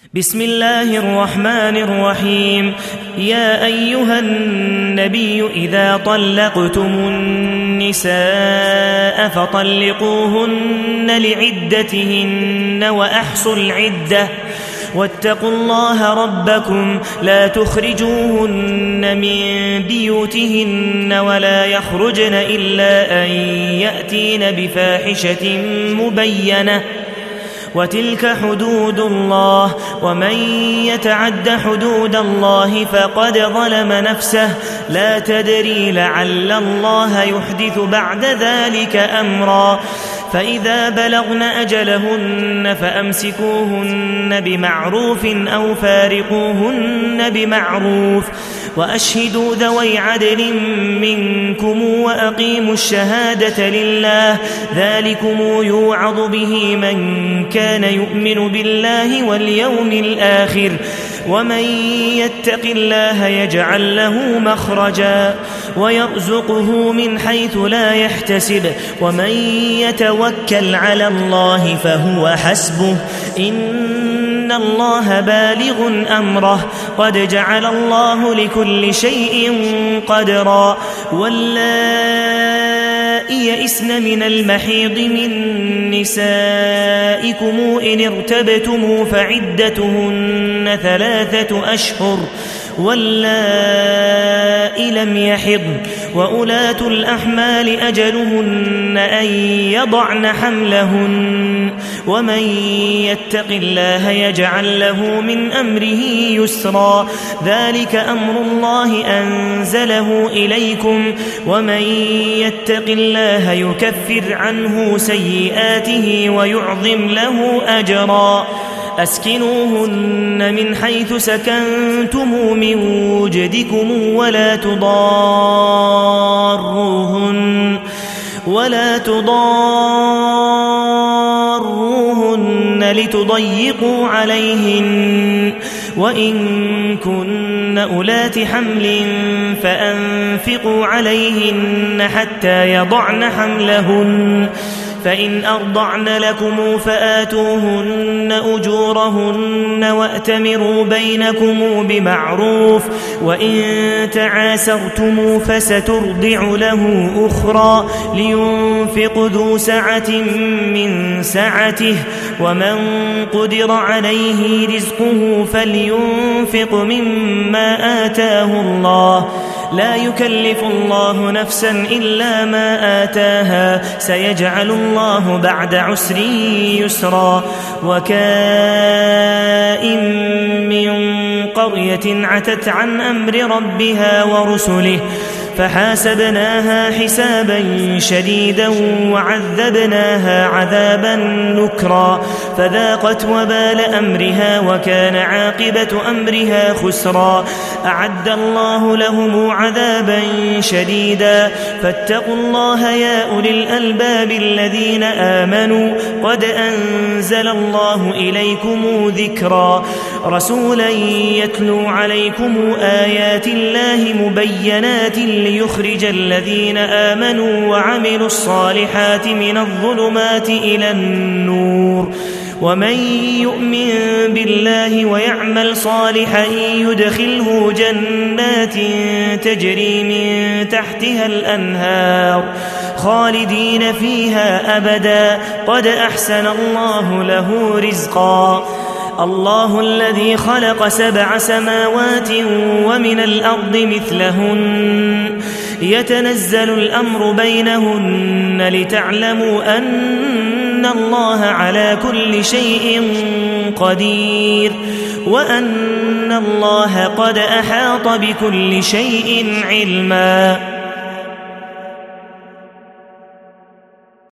بسم الله الرحمن الرحيم. يا أيها النبي إذا طلقتم النساء فطلقوهن لعدتهن وأحصوا العدة واتقوا الله ربكم لا تخرجوهن من بيوتهن ولا يخرجن إلا أن يأتين بفاحشة مبينة وتلك حدود الله ومن يتعد حدود الله فقد ظلم نفسه لا تدري لعل الله يحدث بعد ذلك أمرا فإذا بلغن أجلهن فأمسكوهن بمعروف أو فارقوهن بمعروف وأشهدوا ذوي عدل منكم وأقيموا الشهادة لله ذلكم يوعظ به من كان يؤمن بالله واليوم الآخر ومن يتق الله يجعل له مخرجا ويرزقه من حيث لا يحتسب ومن يتوكل على الله فهو حسبه إن الله بالغ أمره قد جعل الله لكل شيء قدرا واللائي يئسن من المحيض من نسائكم إن ارتبتم فعدتهن 3 أشهر واللائي لم يحضن وأولاة الأحمال أجلهن أن يضعن حملهن ومن يتق الله يجعل له من أمره يسرا ذلك أمر الله أنزله إليكم ومن يتق الله يكفر عنه سيئاته ويعظم له أجرا أسكنوهن من حيث سكنتم من وجدكم ولا تضاروهن لتضيقوا عليهن وإن كن أولات حمل فأنفقوا عليهن حتى يضعن حملهن فإن أرضعن لكم فآتوهن أجورهن وأتمروا بينكم بمعروف وإن تعاسرتم فسترضع له أخرى لينفق ذو سعة من سعته ومن قدر عليه رزقه فلينفق مما آتاه الله لا يكلف الله نفسا إلا ما آتاها سيجعل الله بعد عسر يسرا وكائن من قرية عتت عن أمر ربها ورسله فحاسبناها حسابا شديدا وعذبناها عذابا نكرا فذاقت وبال أمرها وكان عاقبة أمرها خسرا أعد الله لهم عذابا شديدا فاتقوا الله يا أولي الألباب الذين آمنوا قد أنزل الله إليكم ذكرا رسولا يتلو عليكم آيات الله مبينات ليخرج الذين آمنوا وعملوا الصالحات من الظلمات إلى النور ومن يؤمن بالله ويعمل صالحا يدخله جنات تجري من تحتها الأنهار خالدين فيها أبدا قد أحسن الله له رزقا الله الذي خلق 7 سماوات ومن الأرض مثلهن يتنزل الأمر بينهن لتعلموا أن الله على كل شيء قدير وأن الله قد أحاط بكل شيء علما